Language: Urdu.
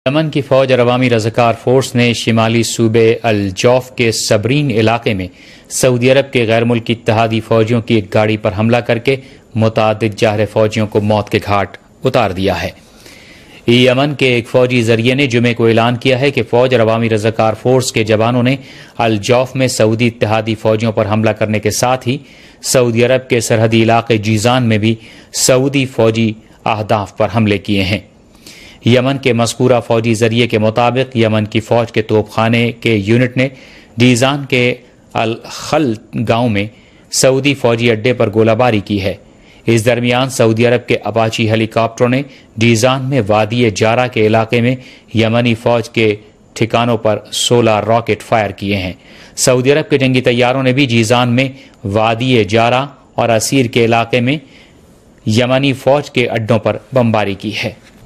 یمن کی فوج اور عوامی رضاکار فورس نے شمالی صوبے الجوف کے صبرین علاقے میں سعودی عرب کے غیر ملکی اتحادی فوجیوں کی ایک گاڑی پر حملہ کر کے متعدد جارح فوجیوں کو موت کے گھاٹ اتار دیا ہے۔ یمن کے ایک فوجی ذریعے نے جمعے کو اعلان کیا ہے کہ فوج اور عوامی رضاکار فورس کے جوانوں نے الجوف میں سعودی اتحادی فوجیوں پر حملہ کرنے کے ساتھ ہی سعودی عرب کے سرحدی علاقے جیزان میں بھی سعودی فوجی اہداف پر حملے کیے ہیں۔ یمن کے مذکورہ فوجی ذریعے کے مطابق یمن کی فوج کے توپ خانے کے یونٹ نے جیزان کے الخل گاؤں میں سعودی فوجی اڈے پر گولہ باری کی ہے۔ اس درمیان سعودی عرب کے اپاچی ہیلی کاپٹروں نے جیزان میں وادی جارہ کے علاقے میں یمنی فوج کے ٹھکانوں پر 16 راکٹ فائر کیے ہیں۔ سعودی عرب کے جنگی طیاروں نے بھی جیزان میں وادی جارہ اور اسیر کے علاقے میں یمنی فوج کے اڈوں پر بمباری کی ہے۔